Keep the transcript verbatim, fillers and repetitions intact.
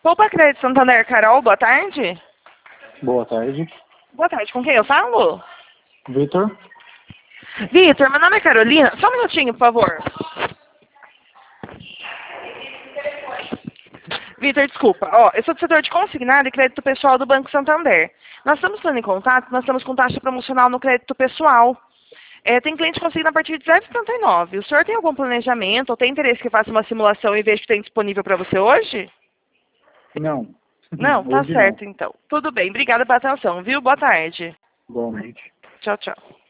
Poupa Crédito Santander, Carol, boa tarde. Boa tarde. Boa tarde, com quem eu falo? Vitor? Vitor, meu nome é Carolina. Só um minutinho, por favor. Vitor, desculpa. Ó, eu sou do setor de consignado e crédito pessoal do Banco Santander. Nós estamos falando em contato, nós estamos com taxa promocional no crédito pessoal. É, tem cliente conseguindo a partir de zero vírgula setenta e nove. O senhor tem algum planejamento ou tem interesse que eu faça uma simulação e veja o que tem disponível para você hoje? Não. Não? Tá Hoje certo, não. então. Tudo bem. Obrigada pela atenção, viu? Boa tarde. Igualmente. Tchau, tchau.